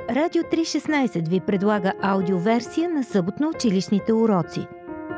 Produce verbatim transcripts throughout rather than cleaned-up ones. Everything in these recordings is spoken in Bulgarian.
Радио триста и шестнадесет ви предлага аудиоверсия на съботно-училищните уроци.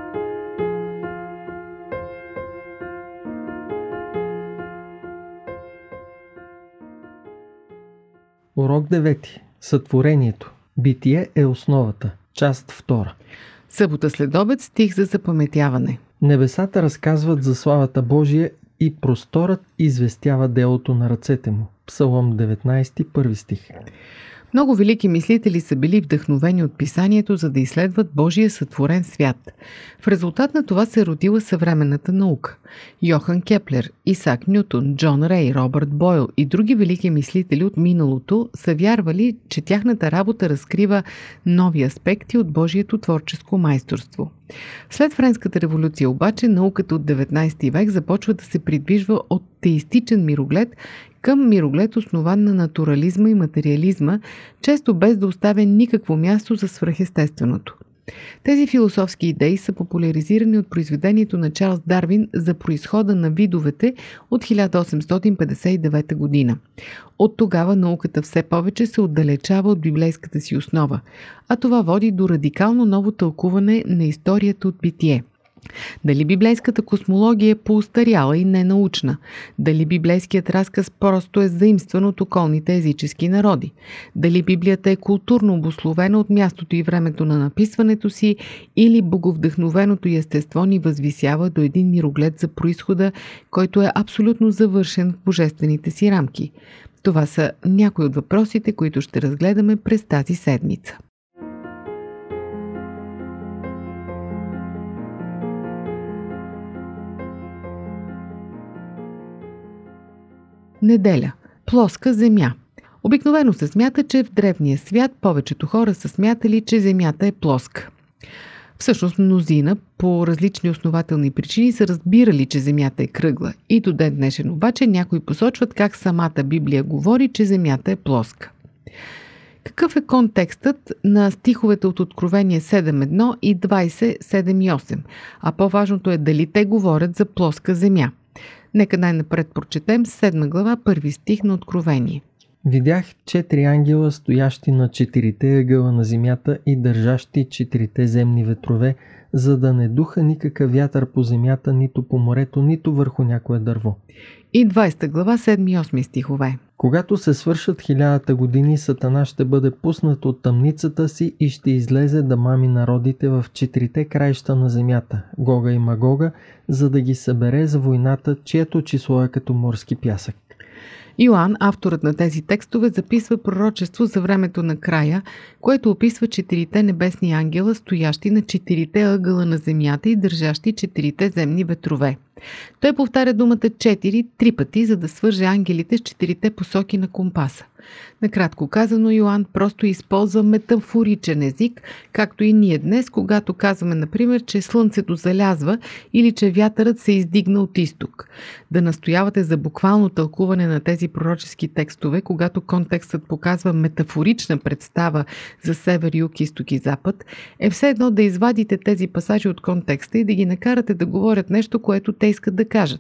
Урок девети. Сътворението. Битие е основата. Част втора. Събота след обед, стих за запаметяване. Небесата разказват за славата Божия и просторът известява делото на ръцете му. Псалом деветнадесети, първи стих. Много велики мислители са били вдъхновени от писанието, за да изследват Божия сътворен свят. В резултат на това се родила съвременната наука. Йохан Кеплер, Исак Нютон, Джон Рей, Робърт Бойл и други велики мислители от миналото са вярвали, че тяхната работа разкрива нови аспекти от Божието творческо майсторство. След Френската революция обаче науката от деветнадесети век започва да се придвижва от теистичен мироглед към мироглед, основан на натурализма и материализма, често без да оставя никакво място за свръхестественото. Тези философски идеи са популяризирани от произведението на Чарлз Дарвин за произхода на видовете от хиляда осемстотин петдесет и девета година. От тогава науката все повече се отдалечава от библейската си основа, а това води до радикално ново тълкуване на историята от битие. Дали библейската космология е поостаряла и ненаучна? Дали библейският разказ просто е заимстван от околните езически народи? Дали Библията е културно обусловена от мястото и времето на написването си, или боговдъхновеното естество ни възвисява до един мироглед за произхода, който е абсолютно завършен в божествените си рамки? Това са някои от въпросите, които ще разгледаме през тази седмица. Неделя. Плоска земя. Обикновено се смята, че в древния свят повечето хора са смятали, че земята е плоска. Всъщност мнозина по различни основателни причини са разбирали, че земята е кръгла. И до ден днешен обаче някои посочват как самата Библия говори, че земята е плоска. Какъв е контекстът на стиховете от Откровение седем едно и двадесет седем и осем? А по-важното е дали те говорят за плоска земя. Нека най-напред прочетем седма глава, първи стих на Откровение. Видях четири ангела, стоящи на четирите ъгъла на земята и държащи четирите земни ветрове, за да не духа никакъв вятър по земята, нито по морето, нито върху някое дърво. И двадесета глава, седми и осми стихове. Когато се свършат хилядата години, Сатана ще бъде пуснат от тъмницата си и ще излезе да мами народите в четирите краища на земята, Гога и Магога, за да ги събере за войната, чието число е като морски пясък. Йоан, авторът на тези текстове, записва пророчество за времето на края, което описва четирите небесни ангела, стоящи на четирите ъгъла на земята и държащи четирите земни ветрове. Той повтаря думата четири три пъти, за да свърже ангелите с четирите посоки на компаса. Накратко казано, Йоан просто използва метафоричен език, както и ние днес, когато казваме, например, че слънцето залязва или че вятърът се издигна от изток. Да настоявате за буквално тълкуване на тези пророчески текстове, когато контекстът показва метафорична представа за север, юг, изток и запад, е все едно да извадите тези пасажи от контекста и да ги накарате да говорят нещо, което те искат да кажат.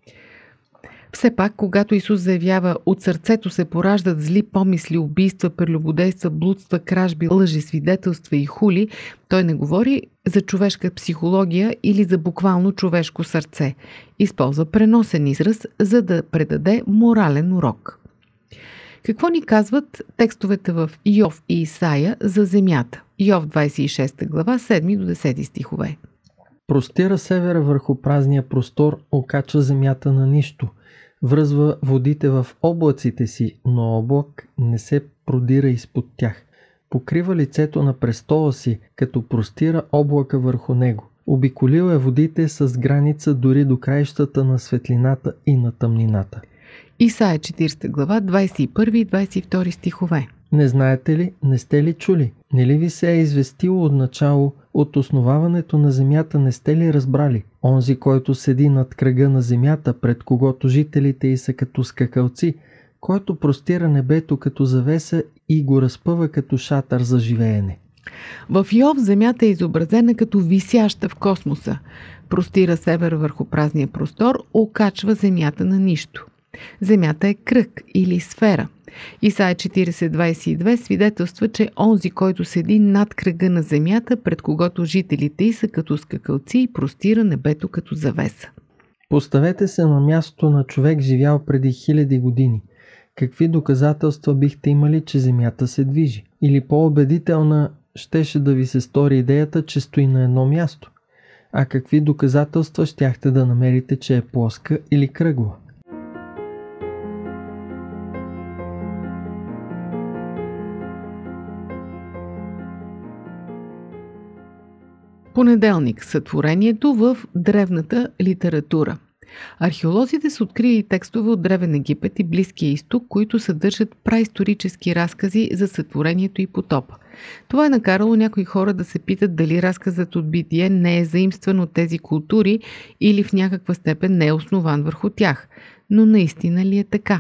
Все пак, когато Исус заявява от сърцето се пораждат зли помисли, убийства, прелюбодейства, блудства, кражби, лъжи, свидетелства и хули, той не говори за човешка психология или за буквално човешко сърце. Използва преносен израз, за да предаде морален урок. Какво ни казват текстовете в Йов и Исаия за земята? Йов двадесет и шеста глава, седми до десети стихове. Простира севера върху празния простор, окача земята на нищо. Връзва водите в облаците си, но облак не се продира изпод тях. Покрива лицето на престола си, като простира облака върху него. Обиколил е водите с граница дори до краищата на светлината и на тъмнината. Исаия четиридесета глава, двадесет и първи и двадесет и втори стихове. Не знаете ли, не сте ли чули? Не ли ви се е известило от начало, от основаването на земята не сте ли разбрали? Онзи, който седи над кръга на земята, пред когото жителите й са като скакалци, който простира небето като завеса и го разпъва като шатър за живеене. В Йов земята е изобразена като висяща в космоса. Простира север върху празния простор, окачва земята на нищо. Земята е кръг или сфера. Исаия четиридесет двадесет и две свидетелства, че онзи, който седи над кръга на земята, пред когото жителите й са като скакалци и простира небето като завеса. Поставете се на мястото на човек, живял преди хиляди години. Какви доказателства бихте имали, че земята се движи? Или по-убедителна щеше да ви се стори идеята, че стои на едно място? А какви доказателства щяхте да намерите, че е плоска или кръгла? Понеделник. Сътворението в древната литература. Археолозите са открили текстове от Древен Египет и Близкия изток, които съдържат праисторически разкази за сътворението и потопа. Това е накарало някои хора да се питат дали разказът от Битие не е заимстван от тези култури или в някаква степен не е основан върху тях. Но наистина ли е така?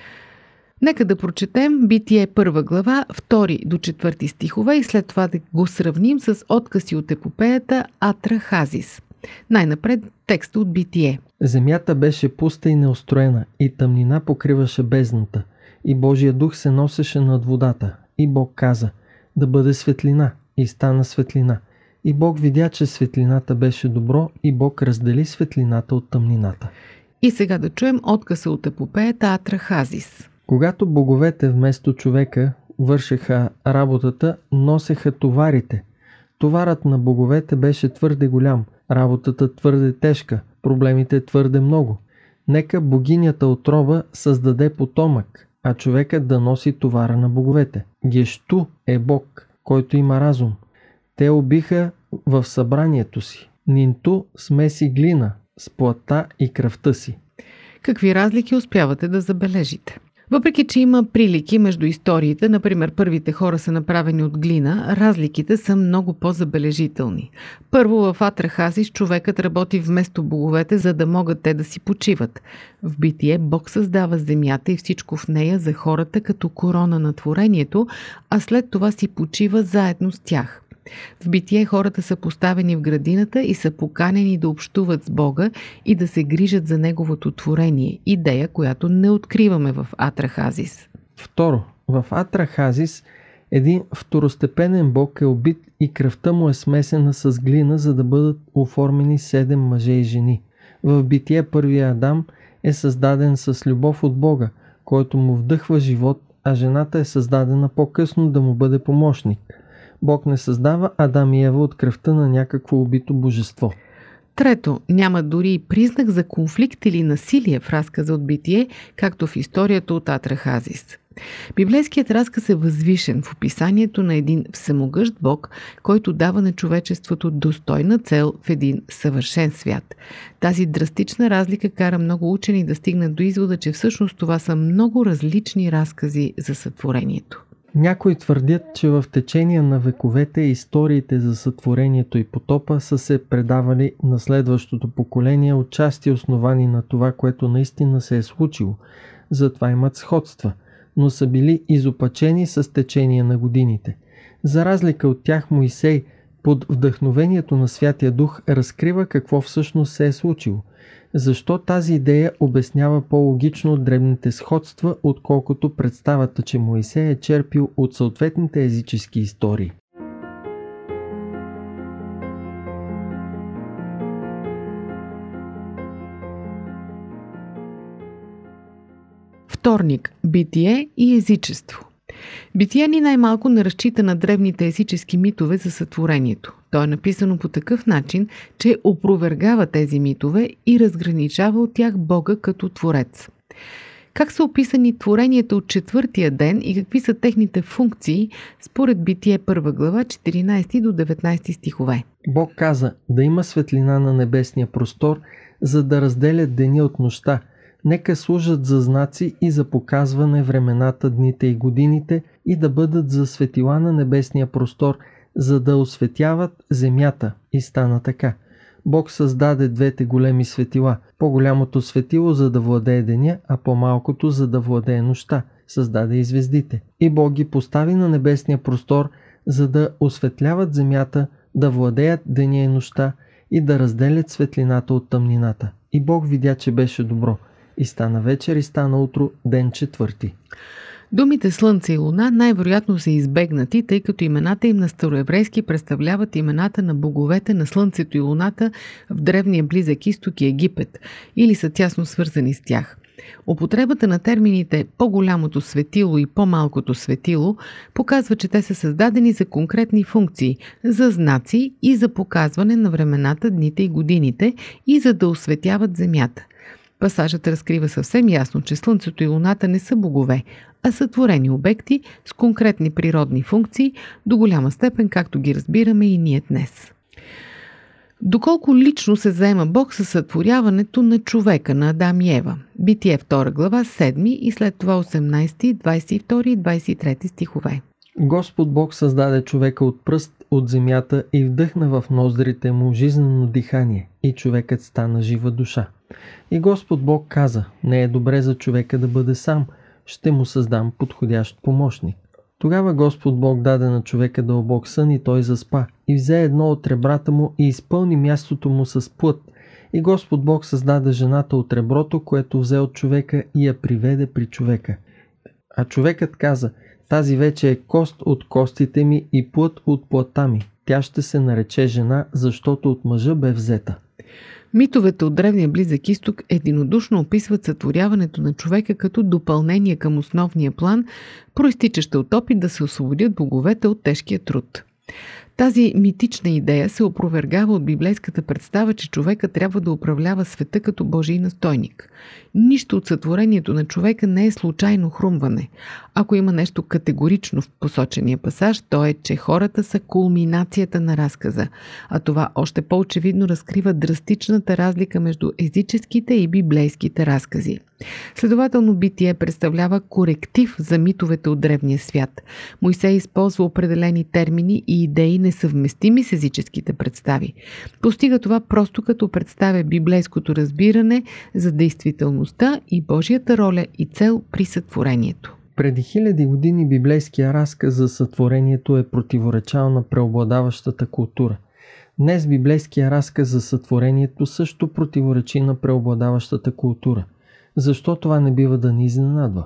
Нека да прочетем Битие първа глава, втори до четвърти стихове и след това да го сравним с откъси от епопеята Атрахазис. Най-напред текста от Битие. Земята беше пуста и неустроена, и тъмнина покриваше бездната, и Божия дух се носеше над водата. И Бог каза: да бъде светлина, и стана светлина. И Бог видя, че светлината беше добро, и Бог раздели светлината от тъмнината. И сега да чуем откъса от епопеята Атрахазис. Когато боговете вместо човека вършеха работата, носеха товарите. Товарът на боговете беше твърде голям, работата твърде тежка, проблемите твърде много. Нека богинята Отроба създаде потомък, а човекът да носи товара на боговете. Гешту е бог, който има разум. Те убиха в събранието си. Нинту смеси глина с плътта и кръвта си. Какви разлики успявате да забележите? Въпреки че има прилики между историите, например първите хора са направени от глина, разликите са много по-забележителни. Първо, в Атрахазис човекът работи вместо боговете, за да могат те да си почиват. В Битие Бог създава земята и всичко в нея за хората като корона на творението, а след това си почива заедно с тях. В Битие хората са поставени в градината и са поканени да общуват с Бога и да се грижат за Неговото творение, идея, която не откриваме в Атрахазис. Второ, в Атрахазис един второстепенен бог е убит и кръвта му е смесена с глина, за да бъдат оформени седем мъже и жени. В Битие първия Адам е създаден с любов от Бога, който му вдъхва живот, а жената е създадена по-късно да му бъде помощник. Бог не създава Адам и Ева от кръвта на някакво убито божество. Трето, няма дори и признак за конфликт или насилие в разказа от Битие, както в историята от Атрахазис. Библейският разказ е възвишен в описанието на един всемогъщ Бог, който дава на човечеството достойна цел в един съвършен свят. Тази драстична разлика кара много учени да стигнат до извода, че всъщност това са много различни разкази за сътворението. Някои твърдят, че в течение на вековете историите за сътворението и потопа са се предавали на следващото поколение отчасти основани на това, което наистина се е случило. Затова имат сходства, но са били изопачени с течение на годините. За разлика от тях, Моисей под вдъхновението на Святия Дух разкрива какво всъщност се е случило. Защо тази идея обяснява по-логично дребните сходства, отколкото представата, че Моисей е черпил от съответните езически истории. Вторник. Битие и езичество. Битие ни най-малко не разчита на древните езически митове за сътворението. То е написано по такъв начин, че опровергава тези митове и разграничава от тях Бога като творец. Как са описани творенията от четвъртия ден и какви са техните функции, според Битие първа глава, четиринадесети до деветнадесети стихове? Бог каза да има светлина на небесния простор, за да разделят деня от нощта. Нека служат за знаци и за показване времената, дните и годините и да бъдат за светила на небесния простор, за да осветяват земята. И стана така. Бог създаде двете големи светила. По-голямото светило, за да владее деня, а по-малкото, за да владее нощта. Създаде и звездите. И Бог ги постави на небесния простор, за да осветляват земята, да владеят деня и нощта и да разделят светлината от тъмнината. И Бог видя, че беше добро. И стана вечер и стана утро, ден четвърти. Думите Слънце и Луна най-вероятно са избегнати, тъй като имената им на староеврейски представляват имената на боговете на Слънцето и Луната в древния Близък изток и Египет, или са тясно свързани с тях. Употребата на термините по-голямото светило и по-малкото светило показва, че те са създадени за конкретни функции, за знаци и за показване на времената, дните и годините и за да осветяват земята. Пасажът разкрива съвсем ясно, че Слънцето и Луната не са богове, а са творени обекти с конкретни природни функции, до голяма степен, както ги разбираме и ние днес. Доколко лично се заема Бог със сътворяването на човека, на Адам и Ева? Битие втора глава, седми и след това осемнайсети, двайсет и втори и двайсет и трети стихове. Господ Бог създаде човека от пръст от земята и вдъхна в ноздрите му жизнено дихание, и човекът стана жива душа. И Господ Бог каза: не е добре за човека да бъде сам, ще му създам подходящ помощник. Тогава Господ Бог даде на човека дълбок сън и той заспа, и взе едно от ребрата му и изпълни мястото му с плът. И Господ Бог създаде жената от реброто, което взе от човека, и я приведе при човека. А човекът каза: тази вече е кост от костите ми и плът от плътта ми. Тя ще се нарече жена, защото от мъжа бе взета. Митовете от древния Близък изток единодушно описват сътворяването на човека като допълнение към основния план, проистичаща от опит да се освободят боговете от тежкия труд. Тази митична идея се опровергава от библейската представа, че човека трябва да управлява света като Божий настойник. Нищо от сътворението на човека не е случайно хрумване. Ако има нещо категорично в посочения пасаж, то е, че хората са кулминацията на разказа, а това още по-очевидно разкрива драстичната разлика между езическите и библейските разкази. Следователно, Битие представлява коректив за митовете от древния свят. Мойсей използва определени термини и идеи, несъвместими с езическите представи. Постига това просто като представя библейското разбиране за действителността и Божията роля и цел при сътворението. Преди хиляди години библейския разказ за сътворението е противоречал на преобладаващата култура. Днес библейския разказ за сътворението също противоречи на преобладаващата култура. Защо това не бива да ни изненадва?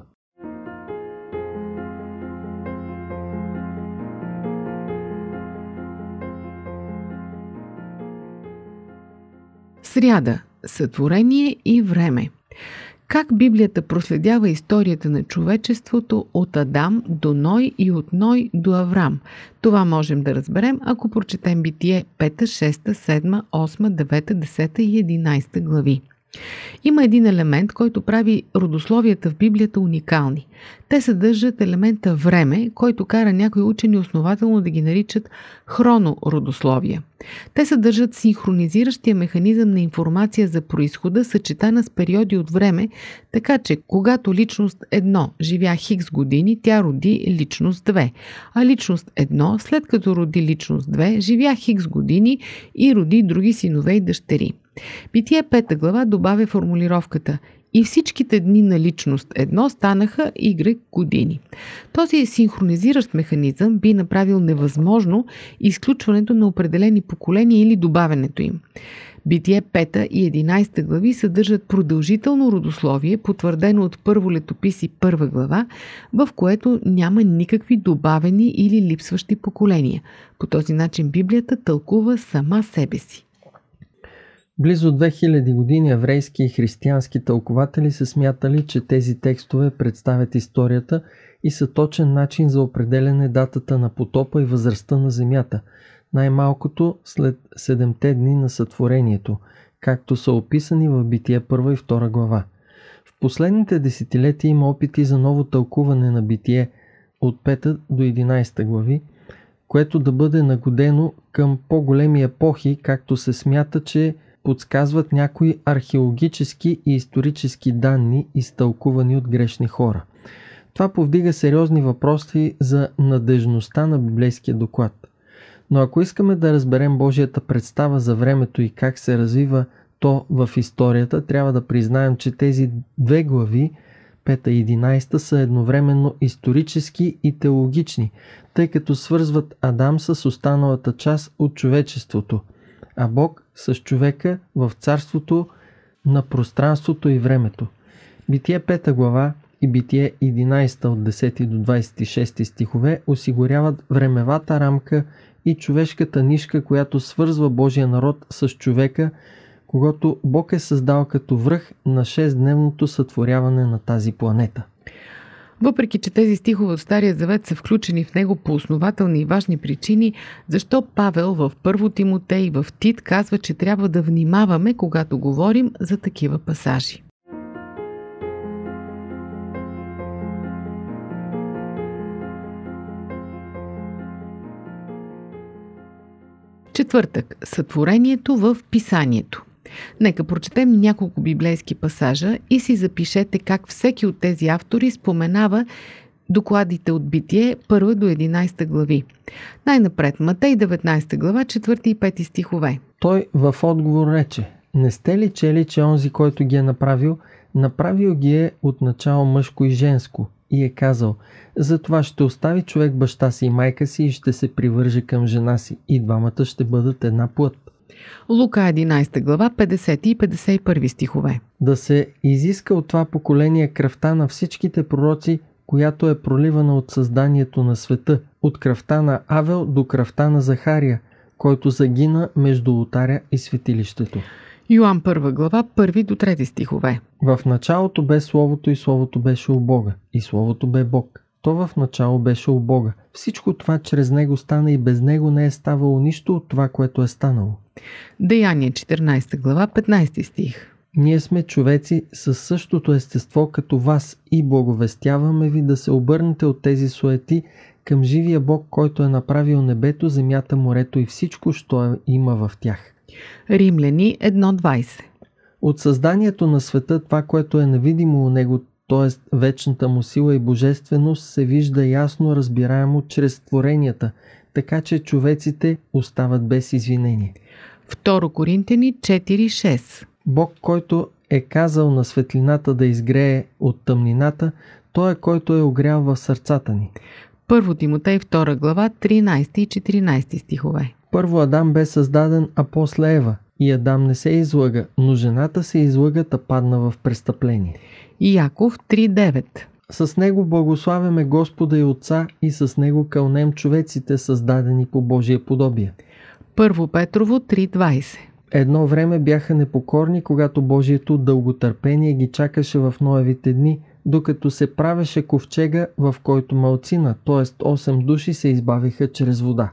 Сряда. Сътворение и време. Как Библията проследява историята на човечеството от Адам до Ной и от Ной до Аврам? Това можем да разберем, ако прочетем Битие пета, шеста, седма, осма, девета, десета и единайсета глави. Има един елемент, който прави родословията в Библията уникални. Те съдържат елемента време, който кара някои учени основателно да ги наричат хронородословия. Те съдържат синхронизиращия механизъм на информация за произхода, съчетана с периоди от време, така че когато личност едно живя хикс години, тя роди личност две, а личност едно, след като роди личност две, живя хикс години и роди други синове и дъщери. Битие пета глава добавя формулировката: и всичките дни на личност едно станаха Y години. Този синхронизиращ механизъм би направил невъзможно изключването на определени поколения или добавянето им. Битие пета и единайсета глави съдържат продължително родословие, потвърдено от Първо летописи първа глава, в което няма никакви добавени или липсващи поколения. По този начин Библията тълкува сама себе си. Близо две хиляди години еврейски и християнски тълкователи са смятали, че тези текстове представят историята и са точен начин за определяне датата на потопа и възрастта на земята, най-малкото след седемте дни на сътворението, както са описани в Битие първа и втора глава. В последните десетилетия има опити за ново тълкуване на Битие от пета до единайсета глави, което да бъде нагодено към по-големи епохи, както се смята, че подсказват някои археологически и исторически данни, изтълкувани от грешни хора. Това повдига сериозни въпроси за надежността на библейския доклад. Но ако искаме да разберем Божията представа за времето и как се развива то в историята, трябва да признаем, че тези две глави, пета и единайсета, са едновременно исторически и теологични, тъй като свързват Адам с останалата част от човечеството, а Бог с човека в царството на пространството и времето. Битие пета глава и Битие единайсета от десети до двайсет и шести стихове осигуряват времевата рамка и човешката нишка, която свързва Божия народ с човека, когато Бог е създал като връх на шестдневното сътворяване на тази планета. Въпреки че тези стихове от Стария завет са включени в него по основателни и важни причини, защо Павел в Първо Тимотей и в Тит казва, че трябва да внимаваме, когато говорим за такива пасажи. Четвъртък. Сътворението в Писанието. Нека прочетем няколко библейски пасажа и си запишете как всеки от тези автори споменава докладите от Битие първа до единайсета глави. Най-напред Матей деветнайсета глава, четвърти и пети стихове. Той в отговор рече: не сте ли чели, че онзи, който ги е направил, направил ги е от начало мъжко и женско, и е казал: затова ще остави човек баща си и майка си и ще се привърже към жена си, и двамата ще бъдат една плът. Лука единайсета глава, петдесети и петдесет и първи стихове. Да се изиска от това поколение кръвта на всичките пророци, която е проливана от създанието на света, от кръвта на Авел до кръвта на Захария, който загина между олтаря и светилището. Йоан първа глава, първи до трети стихове. В началото бе Словото и Словото беше у Бога, и Словото бе Бог. То в начало беше у Бога. Всичко това чрез Него стана и без Него не е ставало нищо от това, което е станало. Деяние четиринайсета глава, петнайсети стих. Ние сме човеци със същото естество като вас и благовестяваме ви да се обърнете от тези суети към живия Бог, който е направил небето, земята, морето и всичко, що има в тях. Римляни едно двайсет. От създанието на света, това, което е невидимо у него, т.е. вечната му сила и божественост, се вижда ясно разбираемо чрез творенията, така че човеците остават без извинение. Второ Коринтяни четири шест. Бог, който е казал на светлината да изгрее от тъмнината, той е, който е огрял в сърцата ни. Първо Тимотей втора глава, тринайсети и четиринайсети стихове. Първо Адам бе създаден, а после Ева. И Адам не се излъга, но жената се излъга, та падна в престъпление. Яков три девет. С него благославяме Господа и Отца и с него кълнем човеците, създадени по Божие подобие. Първо Петрово три двайсет. Едно време бяха непокорни, когато Божието дълготърпение ги чакаше в Ноевите дни, докато се правеше ковчега, в който малцина, т.е. осем души, се избавиха чрез вода.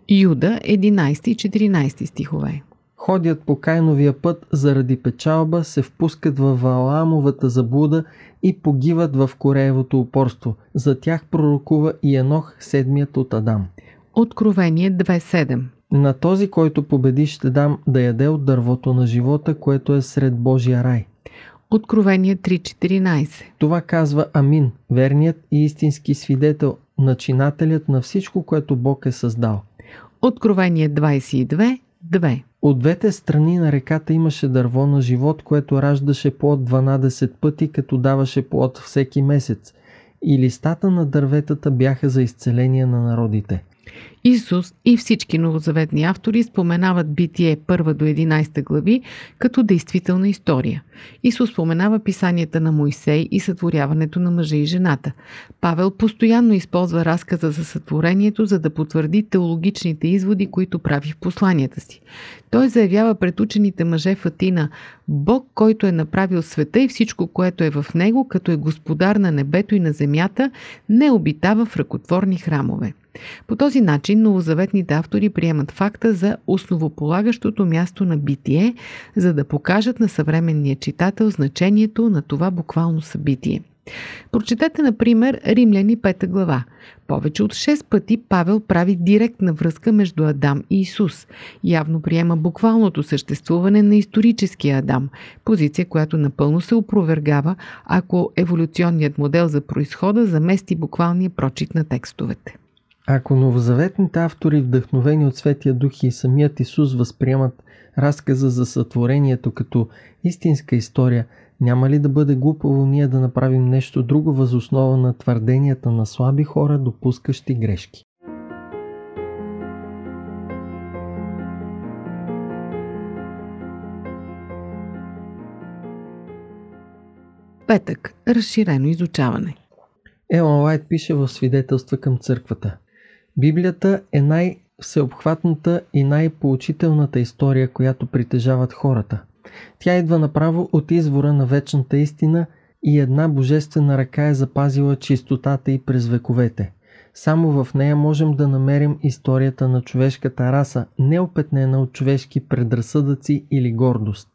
Юда единайсети и четиринайсети стихове. Ходят по Кайновия път заради печалба, се впускат във Валаамовата заблуда и погиват в Кореевото упорство. За тях пророкува и Енох, седмият от Адам. Откровение две седем. На този, който победи, ще дам да яде от дървото на живота, което е сред Божия рай. Откровение три четиринайсет. Това казва Амин, верният и истински свидетел, начинателят на всичко, което Бог е създал. Откровение двайсет и две две. От двете страни на реката имаше дърво на живот, което раждаше плод дванадесет пъти, като даваше плод всеки месец. И листата на дърветата бяха за изцеление на народите. Исус и всички новозаветни автори споменават Битие първа до единайсета глави като действителна история. Исус споменава писанията на Мойсей и сътворяването на мъжа и жената. Павел постоянно използва разказа за сътворението, за да потвърди теологичните изводи, които прави в посланията си. Той заявява пред учените мъже в Атина: Бог, който е направил света и всичко, което е в него, като е господар на небето и на земята, не обитава в ръкотворни храмове. По този начин новозаветните автори приемат факта за основополагащото място на Битие, за да покажат на съвременния читател значението на това буквално събитие. Прочетете, например, Римляни пета глава. Повече от шест пъти Павел прави директна връзка между Адам и Исус. Явно приема буквалното съществуване на историческия Адам, позиция, която напълно се опровергава, ако еволюционният модел за произхода замести буквалния прочит на текстовете. Ако новозаветните автори, вдъхновени от Светия Дух и самият Исус, възприемат разказа за сътворението като истинска история, няма ли да бъде глупаво ние да направим нещо друго въз основа на твърденията на слаби хора, допускащи грешки? Петък – разширено изучаване. Елън Уайт пише в Свидетелства към църквата: Библията е най-всеобхватната и най-поучителната история, която притежават хората. Тя идва направо от извора на вечната истина и една божествена ръка е запазила чистотата й през вековете. Само в нея можем да намерим историята на човешката раса, неопетнена от човешки предразсъдъци или гордост.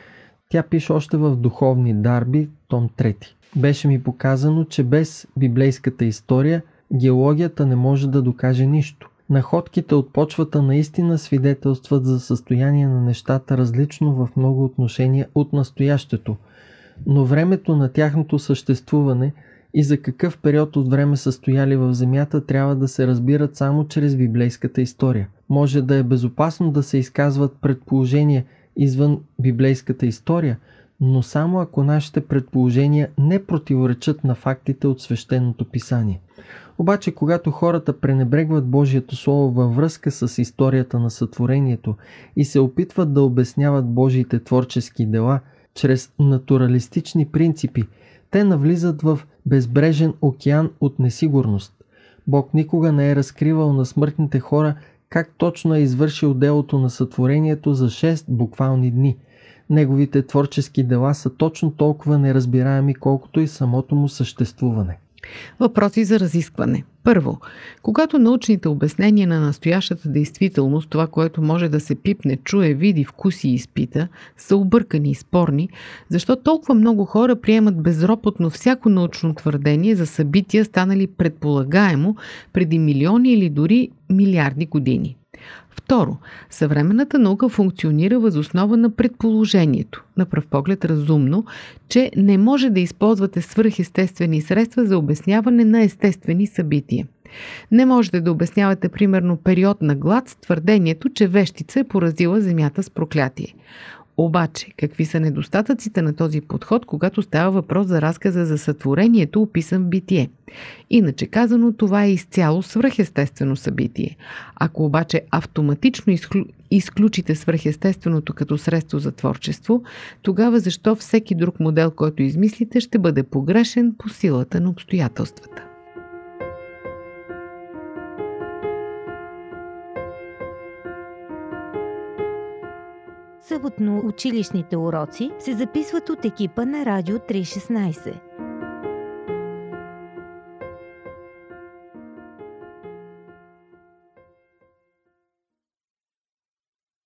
Тя пише още в Духовни дарби, том трети. Беше ми показано, че без библейската история геологията не може да докаже нищо. Находките от почвата наистина свидетелстват за състояние на нещата различно в много отношения от настоящето, но времето на тяхното съществуване и за какъв период от време са стояли в земята трябва да се разбират само чрез библейската история. Може да е безопасно да се изказват предположения извън библейската история, но само ако нашите предположения не противоречат на фактите от свещеното писание. Обаче, когато хората пренебрегват Божието Слово във връзка с историята на сътворението и се опитват да обясняват Божиите творчески дела чрез натуралистични принципи, те навлизат в безбрежен океан от несигурност. Бог никога не е разкривал на смъртните хора как точно е извършил делото на сътворението за шест буквални дни. Неговите творчески дела са точно толкова неразбираеми, колкото и самото му съществуване. Въпроси за разискване. Първо, когато научните обяснения на настоящата действителност, това, което може да се пипне, чуе, види, вкуси и изпита, са объркани и спорни, защо толкова много хора приемат безропотно всяко научно твърдение за събития, станали предполагаемо преди милиони или дори милиарди години? Второ, съвременната наука функционира въз основа на предположението, на пръв поглед разумно, че не може да използвате свръхестествени средства за обясняване на естествени събития. Не можете да обяснявате примерно период на глад с твърдението, че вещица е поразила земята с проклятие. Обаче, какви са недостатъците на този подход, когато става въпрос за разказа за сътворението, описан в Битие? Иначе казано, това е изцяло свръхестествено събитие. Ако обаче автоматично изклю... изключите свръхестественото като средство за творчество, тогава защо всеки друг модел, който измислите, ще бъде погрешен по силата на обстоятелствата? Съботно училищните уроци се записват от екипа на Радио триста и шестнадесет.